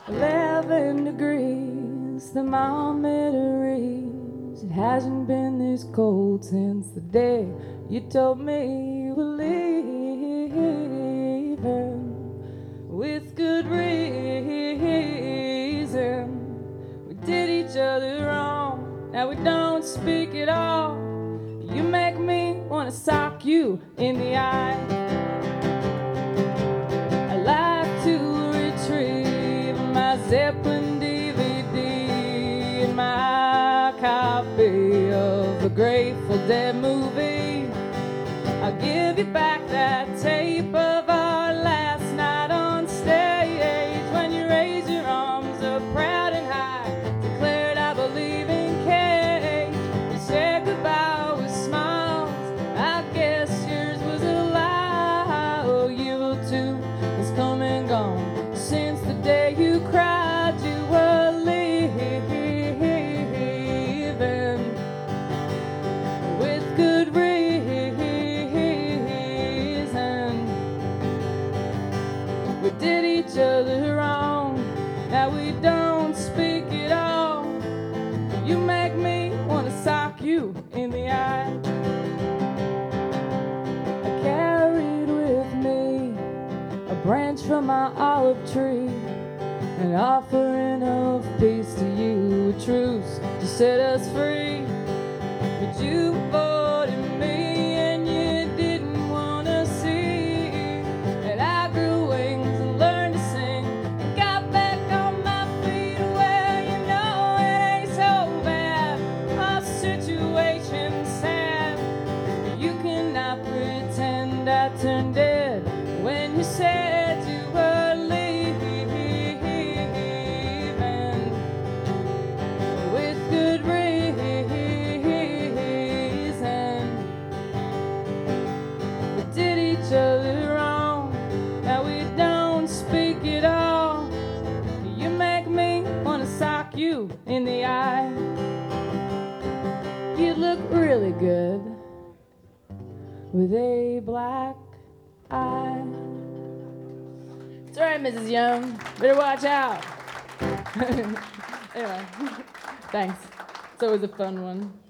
11 degrees, thermometer reads. It hasn't been this cold since the day you told me you were leaving. With good reason, we did each other wrong. Now we don't speak at all. You make me wanna sock you in the eye. I like to retrieve my Zeppelin DVD and my copy of the Grateful Dead movie. I'll give you back that tape of our last night on stage, when you raised your arms up proud and high, declared I believe in cage. You said goodbye with smiles, I guess yours was a lie. Oh, you too has come and gone since the day you cried you were leaving. With good reason, we did each other wrong. Now we don't speak at all. You make me wanna sock you in the eye. I carried with me a branch from my olive tree, an offering of peace to you, a truce to set us free. But you avoided me and you didn't wanna see that I grew wings and learned to sing and got back on my feet. Well, you know it ain't so bad, our situation's sad. You cannot pretend I turned dead when you said you were leaving. With good reason, we did each other wrong. Now we don't speak at all. You make me wanna sock you in the eye. You look really good with a black eye. It's all right, Mrs. Young. Better watch out. Anyway, thanks. It's always a fun one.